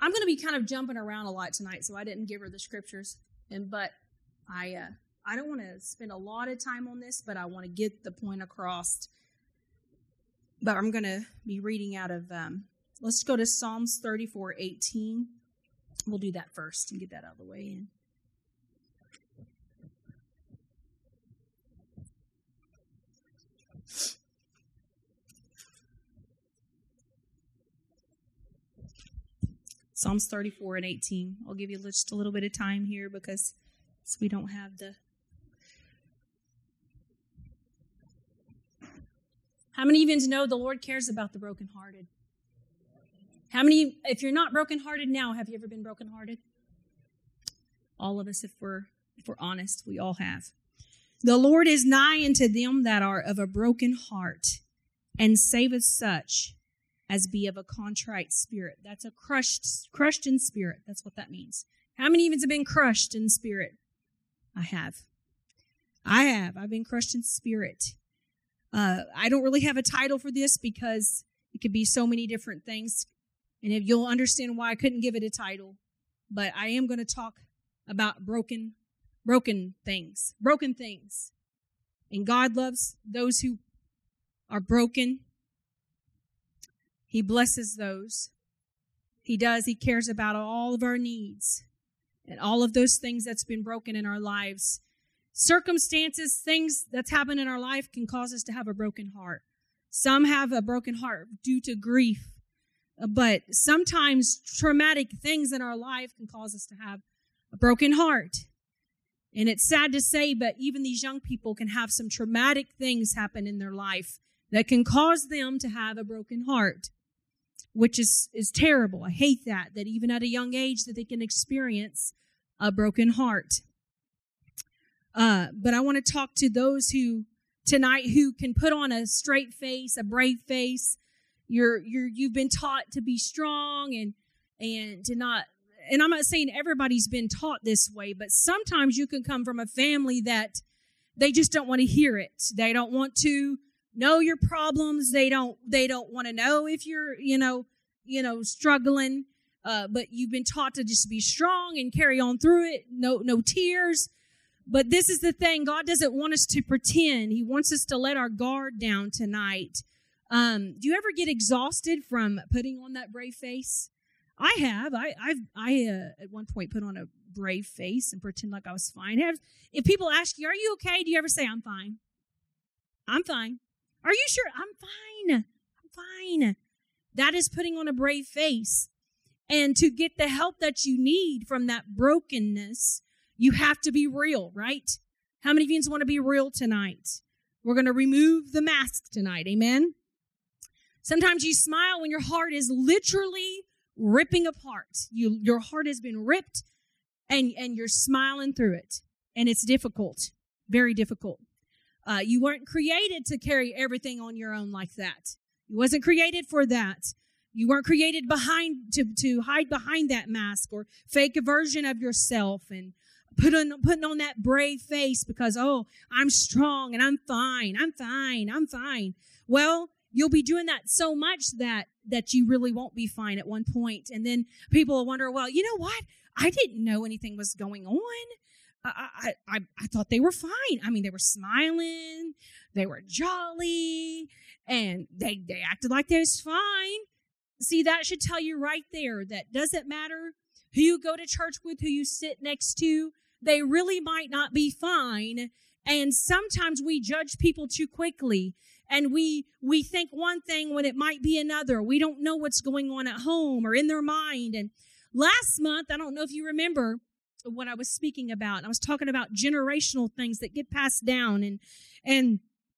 I'm going to be kind of jumping around a lot tonight, so I didn't give her the scriptures. But I don't want to spend a lot of time on this, but I want to get the point across. But I'm going to be reading out of, let's go to Psalms 34:18. We'll do that first and get that out of the way. Psalms 34:18. I'll give you just a little bit of time here because we don't have the... How many of you know the Lord cares about the brokenhearted? How many, if you're not brokenhearted now, have you ever been brokenhearted? All of us, if we're honest, we all have. The Lord is nigh unto them that are of a broken heart, and saveth such as be of a contrite spirit. That's a crushed in spirit. That's what that means. How many of you have been crushed in spirit? I have. I've been crushed in spirit. I don't really have a title for this because it could be so many different things. And if you'll understand why I couldn't give it a title. But I am going to talk about broken things. Broken things. And God loves those who are broken. He blesses those. He does. He cares about all of our needs and all of those things that's been broken in our lives. Circumstances, things that's happened in our life can cause us to have a broken heart. Some have a broken heart due to grief. But sometimes traumatic things in our life can cause us to have a broken heart. And it's sad to say, but even these young people can have some traumatic things happen in their life that can cause them to have a broken heart, which is terrible. I hate that even at a young age that they can experience a broken heart. But I want to talk to those who tonight who can put on a straight face, a brave face. You've been taught to be strong and to not, and I'm not saying everybody's been taught this way, but sometimes you can come from a family that they just don't want to hear it. They don't want to know your problems. They don't want to know if you're, struggling. But you've been taught to just be strong and carry on through it. No tears. But this is the thing. God doesn't want us to pretend. He wants us to let our guard down tonight. Do you ever get exhausted from putting on that brave face? I have. I at one point put on a brave face and pretend like I was fine. If people ask you, "Are you okay?" Do you ever say, "I'm fine"? I'm fine. Are you sure? I'm fine. I'm fine. That is putting on a brave face. And to get the help that you need from that brokenness, you have to be real, right? How many of you want to be real tonight? We're going to remove the mask tonight. Amen? Sometimes you smile when your heart is literally ripping apart. Your heart has been ripped and you're smiling through it. And it's difficult, very difficult. You weren't created to carry everything on your own like that. You wasn't created for that. You weren't created to hide behind that mask or fake a version of yourself and putting on that brave face because, I'm strong and I'm fine. I'm fine. I'm fine. Well, you'll be doing that so much that you really won't be fine at one point. And then people will wonder, well, you know what? I didn't know anything was going on. I thought they were fine. I mean, they were smiling, they were jolly, and they acted like they was fine. See, that should tell you right there that doesn't matter who you go to church with, who you sit next to, they really might not be fine. And sometimes we judge people too quickly. And we think one thing when it might be another. We don't know what's going on at home or in their mind. And last month, I don't know if you remember what I was speaking about. I was talking about generational things that get passed down. And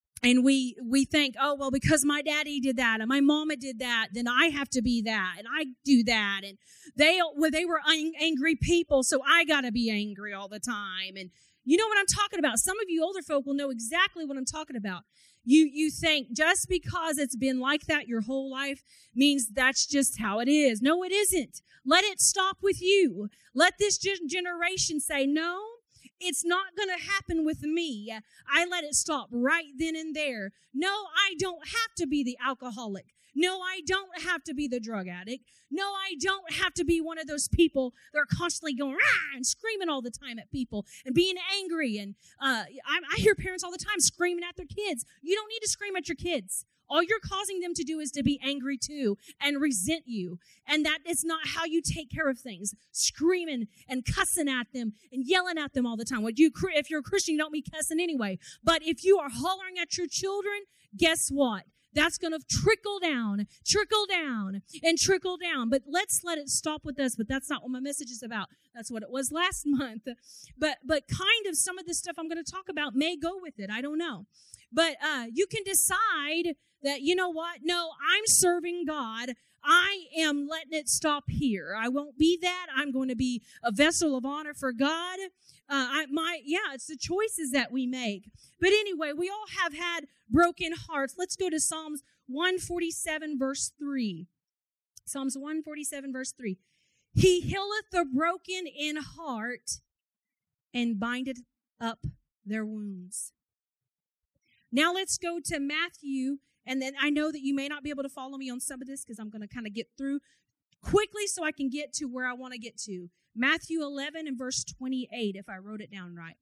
we think, because my daddy did that and my mama did that, then I have to be that and I do that. And they were angry people, so I got to be angry all the time. And you know what I'm talking about. Some of you older folk will know exactly what I'm talking about. You think just because it's been like that your whole life means that's just how it is. No, it isn't. Let it stop with you. Let this generation say, no, it's not going to happen with me. I let it stop right then and there. No, I don't have to be the alcoholic. No, I don't have to be the drug addict. No, I don't have to be one of those people that are constantly going rah and screaming all the time at people and being angry. And I hear parents all the time screaming at their kids. You don't need to scream at your kids. All you're causing them to do is to be angry too and resent you. And that is not how you take care of things. Screaming and cussing at them and yelling at them all the time. If you're a Christian, you don't be cussing anyway. But if you are hollering at your children, guess what? That's going to trickle down, and trickle down. But let's let it stop with us. But that's not what my message is about. That's what it was last month. But kind of some of the stuff I'm going to talk about may go with it. I don't know. But you can decide that, you know what? No, I'm serving God. I am letting it stop here. I won't be that. I'm going to be a vessel of honor for God. It's the choices that we make. But anyway, we all have had broken hearts. Let's go to Psalms 147, verse 3. Psalms 147, verse 3. He healeth the broken in heart and bindeth up their wounds. Now let's go to Matthew. And then I know that you may not be able to follow me on some of this because I'm going to kind of get through quickly so I can get to where I want to get to. Matthew 11 and verse 28, if I wrote it down right.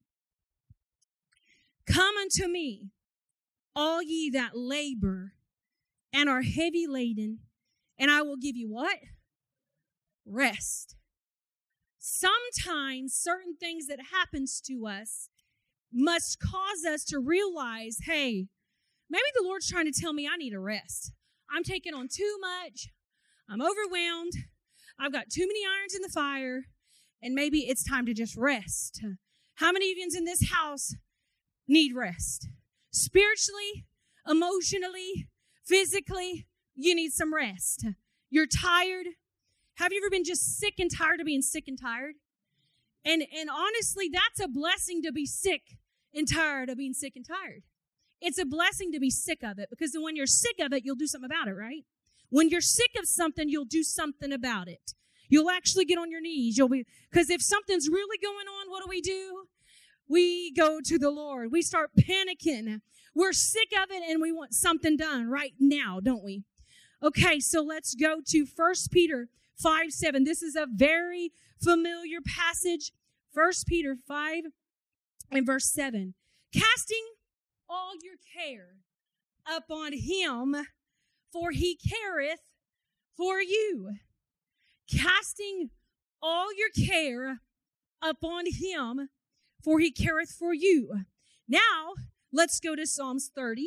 Come unto me, all ye that labor and are heavy laden, and I will give you what? Rest. Sometimes certain things that happens to us must cause us to realize, hey, maybe the Lord's trying to tell me I need a rest. I'm taking on too much. I'm overwhelmed. I've got too many irons in the fire. And maybe it's time to just rest. How many of you in this house need rest? Spiritually, emotionally, physically, you need some rest. You're tired. Have you ever been just sick and tired of being sick and tired? And honestly, that's a blessing to be sick and tired of being sick and tired. It's a blessing to be sick of it because when you're sick of it, you'll do something about it, right? When you're sick of something, you'll do something about it. You'll actually get on your knees. Because if something's really going on, what do? We go to the Lord. We start panicking. We're sick of it and we want something done right now, don't we? Okay, so let's go to 1 Peter 5:7. This is a very familiar passage. 1 Peter 5 and verse 7. Casting all your care upon him, for he careth for you. Casting all your care upon him, for he careth for you. Now, let's go to Psalms 30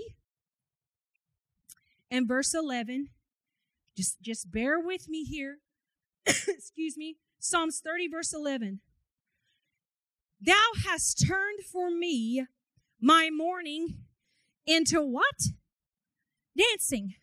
and verse 11. Just bear with me here. Excuse me. Psalms 30, verse 11. Thou hast turned for me my mourning into what? Dancing.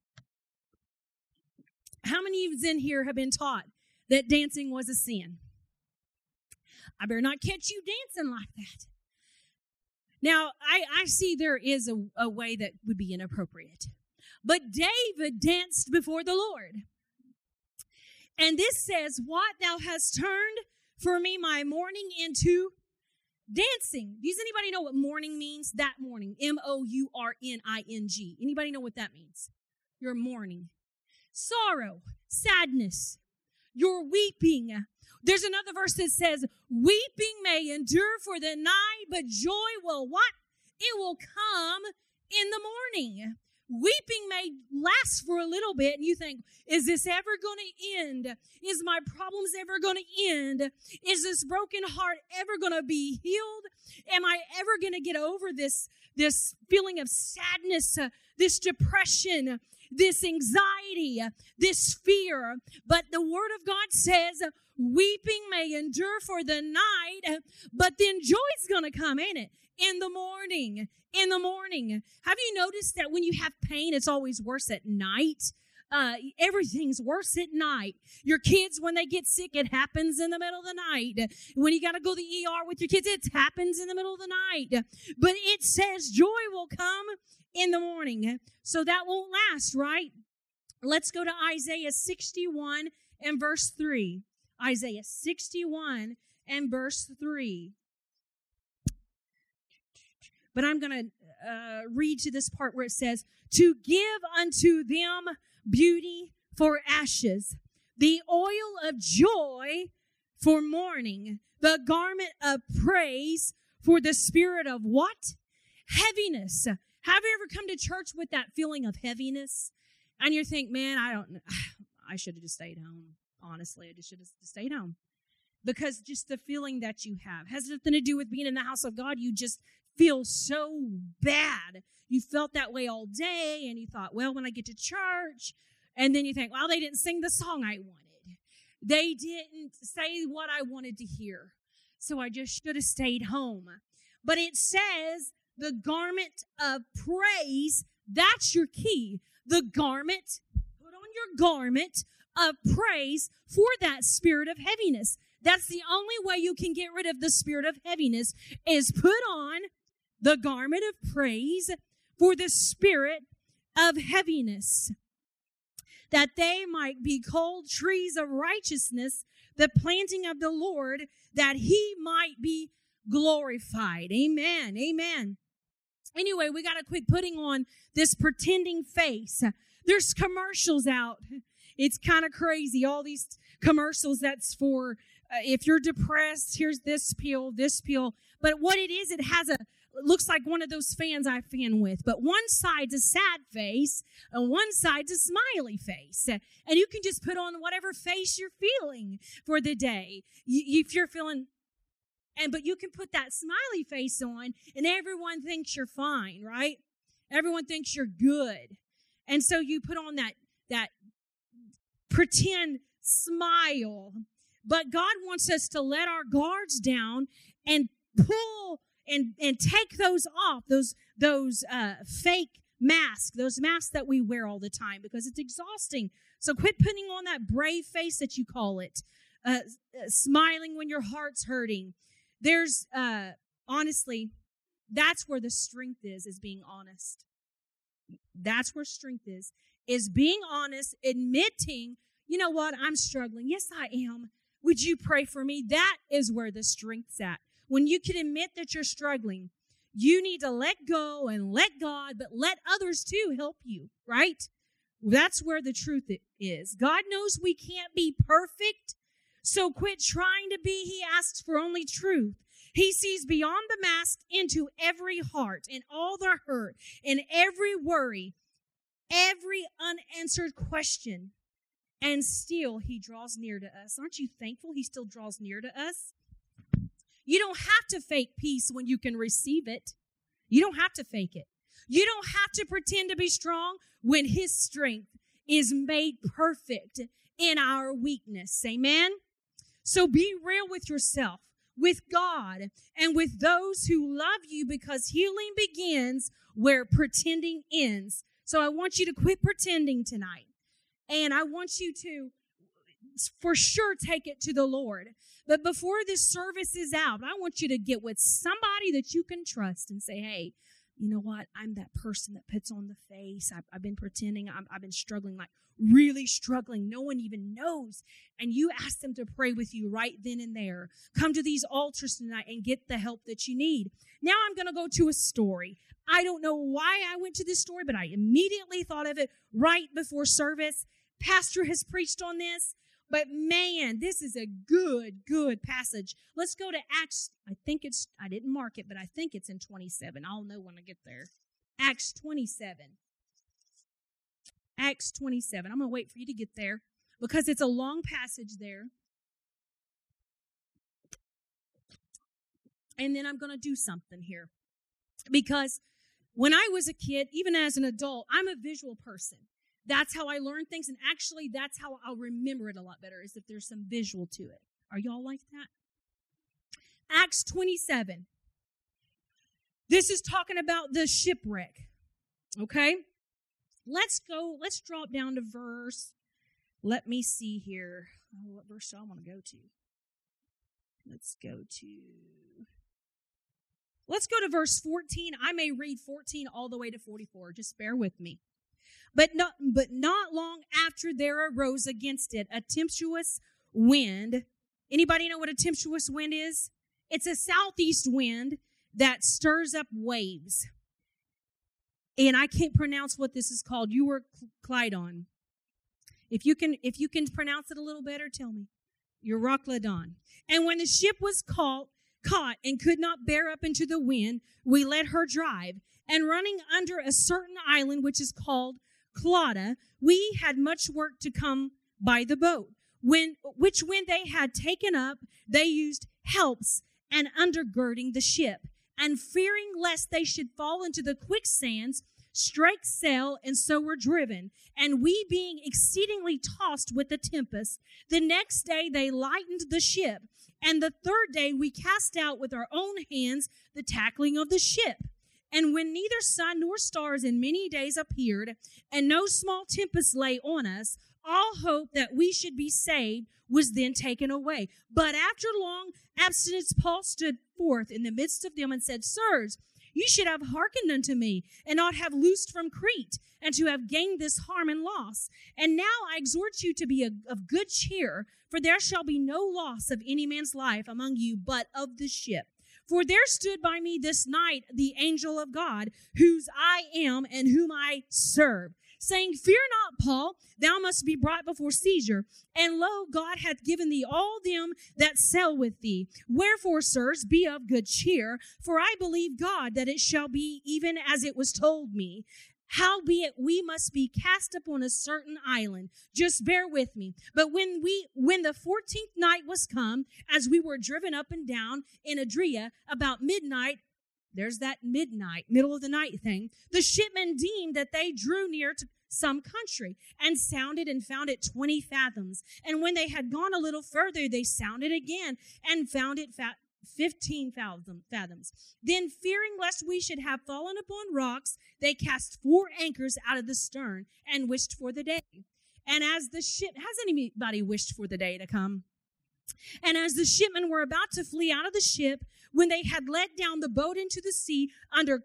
How many of you in here have been taught that dancing was a sin? I better not catch you dancing like that. Now, I see there is a way that would be inappropriate. But David danced before the Lord. And this says, what? Thou hast turned for me my mourning into dancing. Does anybody know what mourning means? That mourning. M-O-U-R-N-I-G. Anybody know what that means? You're mourning. Sorrow, sadness. You're weeping. There's another verse that says, weeping may endure for the night, but joy will what? It will come in the morning. Weeping may last for a little bit, and you think, is this ever going to end? Is my problems ever going to end? Is this broken heart ever going to be healed? Am I ever going to get over this feeling of sadness, this depression, this anxiety, this fear? But the Word of God says, weeping may endure for the night, but then joy's going to come, ain't it? In the morning. In the morning. Have you noticed that when you have pain, it's always worse at night? Everything's worse at night. Your kids, when they get sick, it happens in the middle of the night. When you got to go to the ER with your kids, it happens in the middle of the night. But it says joy will come in the morning. So that won't last, right? Let's go to Isaiah 61 and verse 3. Isaiah 61 and verse 3. But I'm going to read to this part where it says, to give unto them beauty for ashes, the oil of joy for mourning, the garment of praise for the spirit of what? Heaviness. Have you ever come to church with that feeling of heaviness? And you think, man, I should have just stayed home. Honestly, I just should have stayed home. Because just the feeling that you have has nothing to do with being in the house of God. You just feel so bad. You felt that way all day, and you thought, well, when I get to church, and then you think, well, they didn't sing the song I wanted. They didn't say what I wanted to hear. So I just should have stayed home. But it says the garment of praise, that's your key. The garment, put on your garment of praise for that spirit of heaviness. That's the only way you can get rid of the spirit of heaviness is put on the garment of praise for the spirit of heaviness, that they might be called trees of righteousness, the planting of the Lord, that he might be glorified. Amen. Amen. Anyway, we got to quit putting on this pretending face. There's commercials out. It's kind of crazy. All these commercials that's for if you're depressed, here's this pill, this pill. But what it is, it looks like one of those fans I fan with. But one side's a sad face and one side's a smiley face. And you can just put on whatever face you're feeling for the day. If you're feeling, but you can put that smiley face on and everyone thinks you're fine, right? Everyone thinks you're good. And so you put on that pretend smile. But God wants us to let our guards down and pull and take those off, those fake masks, those masks that we wear all the time because it's exhausting. So quit putting on that brave face that you call it, smiling when your heart's hurting. There's, honestly, that's where the strength is being honest. That's where strength is being honest, admitting, you know what, I'm struggling. Yes, I am. Would you pray for me? That is where the strength's at. When you can admit that you're struggling, you need to let go and let God, but let others too help you, right? That's where the truth is. God knows we can't be perfect, so quit trying to be. He asks for only truth. He sees beyond the mask into every heart and all the hurt and every worry, every unanswered question. And still, he draws near to us. Aren't you thankful he still draws near to us? You don't have to fake peace when you can receive it. You don't have to fake it. You don't have to pretend to be strong when his strength is made perfect in our weakness. Amen? So be real with yourself, with God, and with those who love you, because healing begins where pretending ends. So I want you to quit pretending tonight. And I want you to, for sure, take it to the Lord. But before this service is out, I want you to get with somebody that you can trust and say, hey, you know what? I'm that person that puts on the face. I've been pretending. I've been struggling, like really struggling. No one even knows. And you ask them to pray with you right then and there. Come to these altars tonight and get the help that you need. Now I'm going to go to a story. I don't know why I went to this story, but I immediately thought of it right before service. Pastor has preached on this, but man, this is a good passage. Let's go to Acts. I didn't mark it, but I think it's in 27. I'll know when I get there. Acts 27. Acts 27. I'm going to wait for you to get there because it's a long passage there. And then I'm going to do something here. Because when I was a kid, even as an adult, I'm a visual person. That's how I learn things, and actually that's how I'll remember it a lot better, is if there's some visual to it. Are y'all like that? Acts 27. This is talking about the shipwreck, okay? Let's drop down to verse, let me see here. What verse do I want to go to? Let's go to verse 14. I may read 14 all the way to 44. Just bear with me. But not long after there arose against it a tempestuous wind. Anybody know what a tempestuous wind is? It's a southeast wind that stirs up waves. And I can't pronounce what this is called. Euroclydon. If you can pronounce it a little better, tell me. Euroclydon. And when the ship was caught and could not bear up into the wind, we let her drive. And running under a certain island, which is called Clauda, we had much work to come by the boat. When they had taken up, they used helps and undergirding the ship. And fearing lest they should fall into the quicksands, strake sail, and so were driven. And we being exceedingly tossed with the tempest, the next day they lightened the ship. And the third day we cast out with our own hands the tackling of the ship. And when neither sun nor stars in many days appeared, and no small tempest lay on us, all hope that we should be saved was then taken away. But after long abstinence, Paul stood forth in the midst of them and said, Sirs, you should have hearkened unto me, and not have loosed from Crete, and to have gained this harm and loss. And now I exhort you to be of good cheer, for there shall be no loss of any man's life among you, but of the ship. For there stood by me this night the angel of God, whose I am and whom I serve, saying, Fear not, Paul, thou must be brought before Caesar. And lo, God hath given thee all them that sail with thee. Wherefore, sirs, be of good cheer, for I believe God that it shall be even as it was told me. Howbeit we must be cast upon a certain island. Just bear with me. But when the 14th night was come, as we were driven up and down in Adria about midnight, there's that midnight, middle of the night thing, the shipmen deemed that they drew near to some country, and sounded and found it 20 fathoms. And when they had gone a little further, they sounded again and found it 15 fathoms. Then, fearing lest we should have fallen upon rocks, they cast 4 anchors out of the stern and wished for the day. And as the ship, has anybody wished for the day to come? And as the shipmen were about to flee out of the ship, when they had let down the boat into the sea under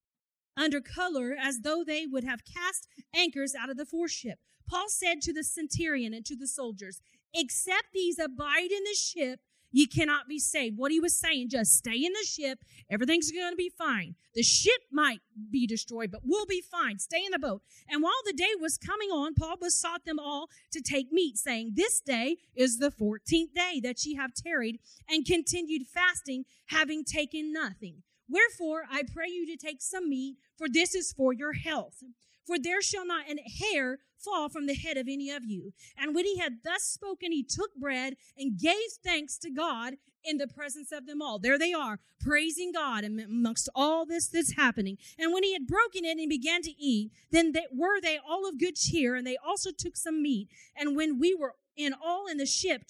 color, as though they would have cast anchors out of the foreship, Paul said to the centurion and to the soldiers, Except these abide in the ship, ye cannot be saved. What he was saying, just stay in the ship. Everything's going to be fine. The ship might be destroyed, but we'll be fine. Stay in the boat. And while the day was coming on, Paul besought them all to take meat, saying, This day is the 14th day that ye have tarried and continued fasting, having taken nothing. Wherefore, I pray you to take some meat, for this is for your health. For there shall not an hair fall from the head of any of you. And when he had thus spoken, he took bread and gave thanks to God in the presence of them all. There they are, praising God amongst all this that's happening. And when he had broken it and began to eat, then were they all of good cheer, and they also took some meat. And when we were in all in the ship,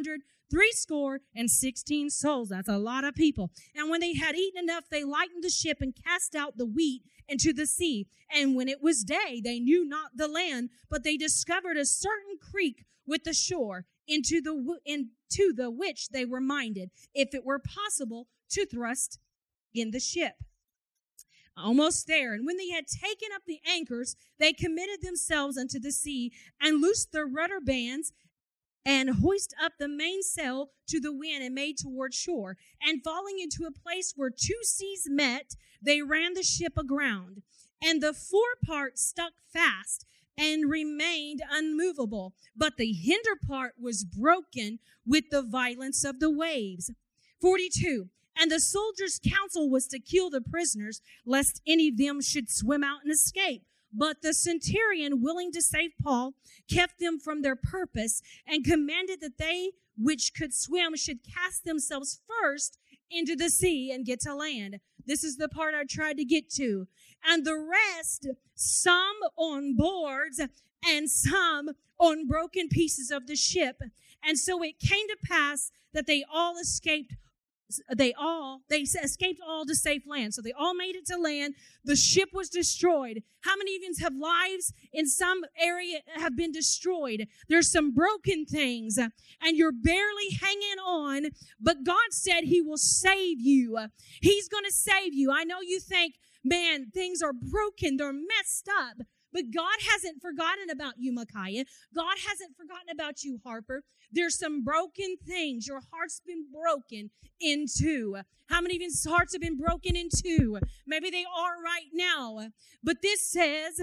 216 souls. That's a lot of people. And when they had eaten enough, they lightened the ship and cast out the wheat into the sea. And when it was day, they knew not the land, but they discovered a certain creek with the shore, into the which they were minded, if it were possible, to thrust in the ship. Almost there. And when they had taken up the anchors, they committed themselves unto the sea, and loosed their rudder bands, and hoist up the mainsail to the wind, and made toward shore. And falling into a place where 2 seas met, they ran the ship aground. And the forepart stuck fast and remained unmovable, but the hinder part was broken with the violence of the waves. 42. And the soldiers' counsel was to kill the prisoners, lest any of them should swim out and escape. But the centurion, willing to save Paul, kept them from their purpose, and commanded that they which could swim should cast themselves first into the sea and get to land. This is the part I tried to get to. And the rest, some on boards and some on broken pieces of the ship. And so it came to pass that they escaped all to safe land. So they all made it to land. The ship was destroyed. How many of you have lives in some area have been destroyed? There's some broken things, and you're barely hanging on, but God said he will save you. He's going to save you. I know you think, man, things are broken. They're messed up. But God hasn't forgotten about you, Micaiah. God hasn't forgotten about you, Harper. There's some broken things. Your heart's been broken in two. How many of your hearts have been broken in two? Maybe they are right now. But this says,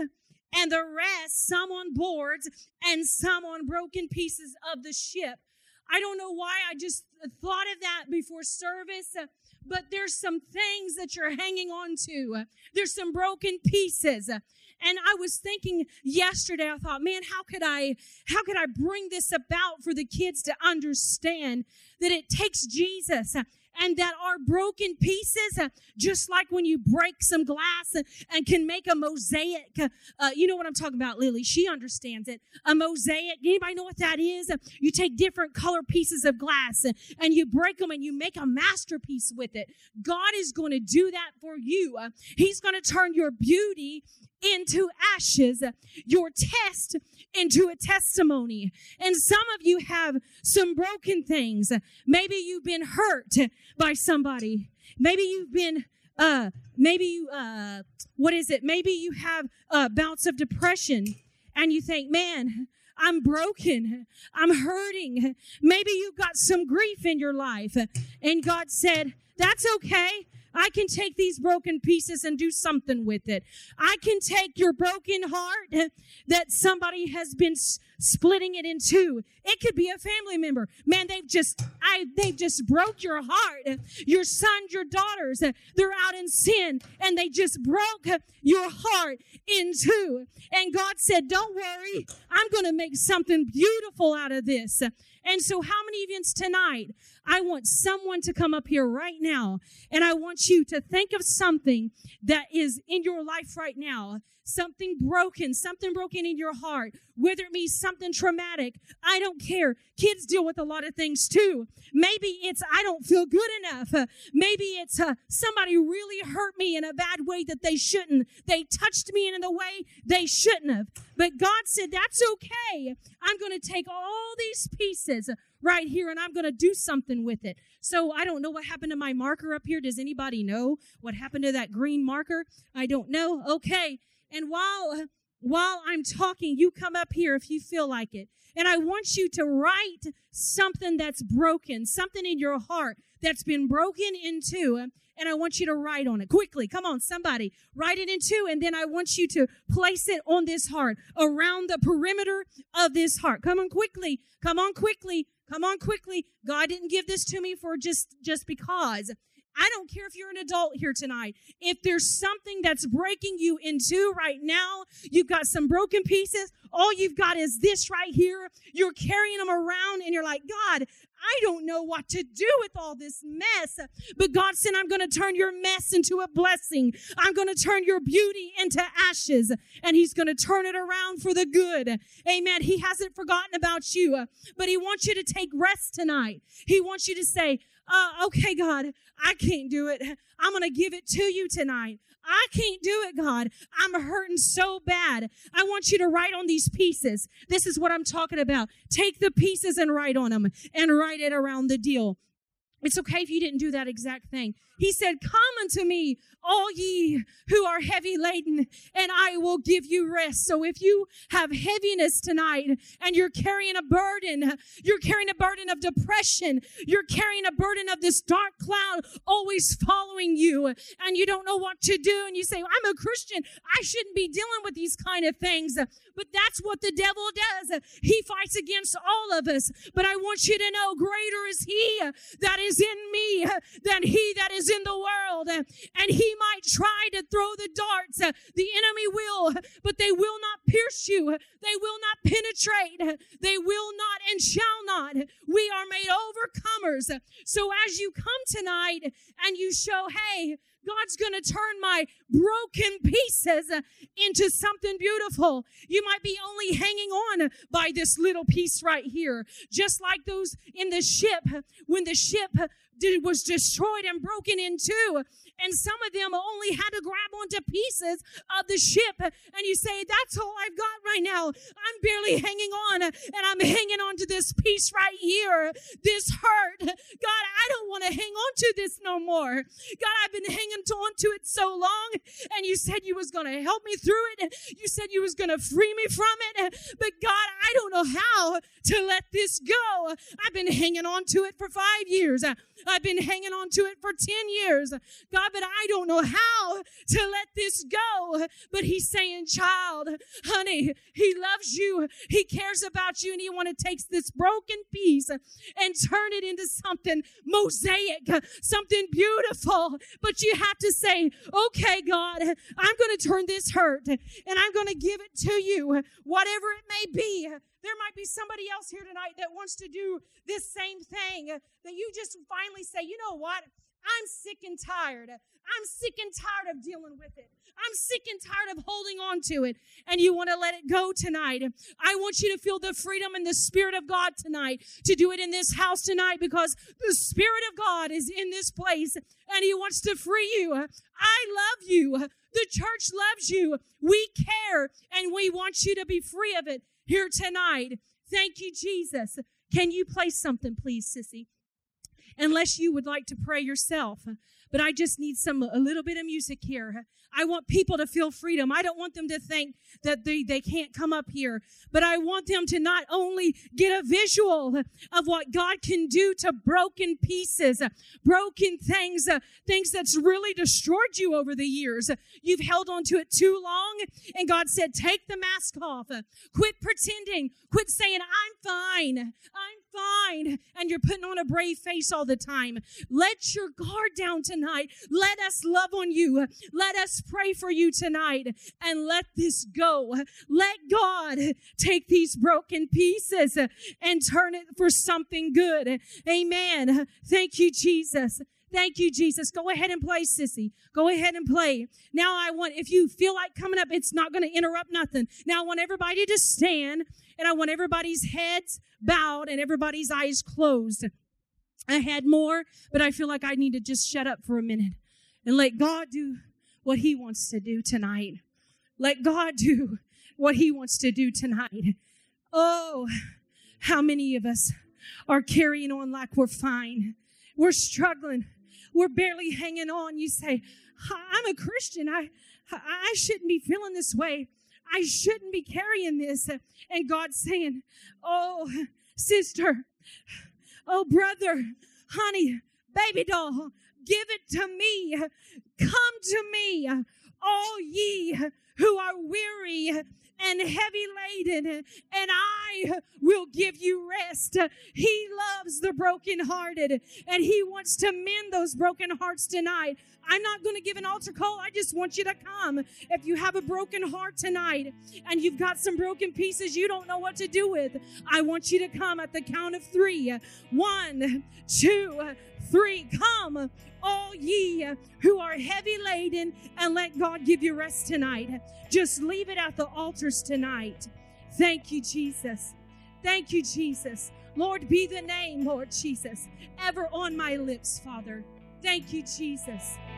and the rest, some on boards and some on broken pieces of the ship. I don't know why I just thought of that before service, but there's some things that you're hanging on to. There's some broken pieces. And I was thinking yesterday, I thought, man, how could I bring this about for the kids to understand that it takes Jesus and that our broken pieces, just like when you break some glass and can make a mosaic, you know what I'm talking about, Lily. She understands it. A mosaic. Anybody know what that is? You take different color pieces of glass and you break them and you make a masterpiece with it. God is going to do that for you. He's going to turn your beauty into ashes, your test into a testimony. And some of you have some broken things. Maybe you've been hurt by somebody. Maybe you've been, maybe you have bouts of depression and you think, man, I'm broken. I'm hurting. Maybe you've got some grief in your life. And God said, that's okay. I can take these broken pieces and do something with it. I can take your broken heart that somebody has been splitting it in two. It could be a family member. Man, they've just broke your heart. Your sons, your daughters, they're out in sin and they just broke your heart in two. And God said, don't worry. I'm going to make something beautiful out of this. And so how many of you tonight, I want someone to come up here right now, and I want you to think of something that is in your life right now, something broken in your heart, whether it be something traumatic. I don't care. Kids deal with a lot of things too. Maybe it's, I don't feel good enough. Maybe it's somebody really hurt me in a bad way that they shouldn't. They touched me in a way they shouldn't have. But God said, that's okay. I'm going to take all these pieces right here and I'm going to do something with it. So I don't know what happened to my marker up here. Does anybody know what happened to that green marker? I don't know. Okay. And while I'm talking, you come up here if you feel like it. And I want you to write something that's broken, something in your heart that's been broken in two. And I want you to write on it quickly. Come on, somebody. Write it in two. And then I want you to place it on this heart, around the perimeter of this heart. Come on quickly. Come on quickly. Come on quickly. God didn't give this to me for just because. I don't care if you're an adult here tonight. If there's something that's breaking you in two right now, you've got some broken pieces. All you've got is this right here. You're carrying them around and you're like, God, I don't know what to do with all this mess. But God said, I'm going to turn your mess into a blessing. I'm going to turn your beauty into ashes. And He's going to turn it around for the good. Amen. He hasn't forgotten about you. But He wants you to take rest tonight. He wants you to say, okay, God, I can't do it. I'm going to give it to you tonight. I can't do it, God. I'm hurting so bad. I want you to write on these pieces. This is what I'm talking about. Take the pieces and write on them and write it around the deal. It's okay if you didn't do that exact thing. He said, come unto me, all ye who are heavy laden, and I will give you rest. So if you have heaviness tonight and you're carrying a burden of depression, you're carrying a burden of this dark cloud always following you, and you don't know what to do, and you say, I'm a Christian, I shouldn't be dealing with these kind of things. But that's what the devil does. He fights against all of us. But I want you to know, greater is He that is in me than he that is in the world. And he might try to throw the darts. The enemy will, but they will not pierce you. They will not penetrate. They will not and shall not. We are made overcomers. So as you come tonight and you show, hey, God's going to turn my broken pieces into something beautiful. You might be only hanging on by this little piece right here. Just like those in the ship, when the ship was destroyed and broken in two. And some of them only had to grab onto pieces of the ship. And you say, that's all I've got right now. I'm barely hanging on. And I'm hanging on to this piece right here. This hurt. God, I I don't want to hang on to this no more. God, I've been hanging on to it so long, and you said you was going to help me through it. You said you was going to free me from it. But God, I don't know how to let this go. I've been hanging on to it for 5 years. I've been hanging on to it for 10 years. God, but I don't know how to let this go. But he's saying, child, honey, he loves you. He cares about you, and he wants to take this broken piece and turn it into something mosaic, something beautiful. But you have to say, okay, God, I'm going to turn this hurt and I'm going to give it to you, whatever it may be. There might be somebody else here tonight that wants to do this same thing, that you just finally say, you know what? I'm sick and tired. I'm sick and tired of dealing with it. I'm sick and tired of holding on to it. And you want to let it go tonight. I want you to feel the freedom and the Spirit of God tonight to do it in this house tonight, because the Spirit of God is in this place and he wants to free you. I love you. The church loves you. We care and we want you to be free of it here tonight. Thank you, Jesus. Can you play something, please, Sissy? Unless you would like to pray yourself. But I just need a little bit of music here. I want people to feel freedom. I don't want them to think that they can't come up here, but I want them to not only get a visual of what God can do to broken pieces, broken things, things that's really destroyed you over the years. You've held on to it too long, and God said, take the mask off. Quit pretending. Quit saying, I'm fine. I'm fine. And you're putting on a brave face all the time. Let your guard down tonight. Let us love on you. Let us pray for you tonight, and let this go. Let God take these broken pieces and turn it for something good. Amen. Thank you, Jesus. Thank you, Jesus. Go ahead and play, Sissy. Go ahead and play. Now if you feel like coming up, it's not going to interrupt nothing. Now I want everybody to stand, and I want everybody's heads bowed and everybody's eyes closed. I had more, but I feel like I need to just shut up for a minute and let God do what he wants to do tonight. Let God do what he wants to do tonight. Oh, how many of us are carrying on like we're fine. We're struggling. We're barely hanging on. You say, I'm a Christian. I shouldn't be feeling this way. I shouldn't be carrying this. And God's saying, oh, sister, oh, brother, honey, baby doll, give it to me. Come to me, all ye who are weary and heavy laden, and I will give you rest. He loves the brokenhearted, and he wants to mend those broken hearts tonight. I'm not going to give an altar call. I just want you to come. If you have a broken heart tonight and you've got some broken pieces you don't know what to do with, I want you to come at the count of 3. 1, 2, 3. Come, all ye who are heavy laden, and let God give you rest tonight. Just leave it at the altars tonight. Thank you, Jesus. Thank you, Jesus. Lord, be the name, Lord Jesus, ever on my lips, Father. Thank you, Jesus.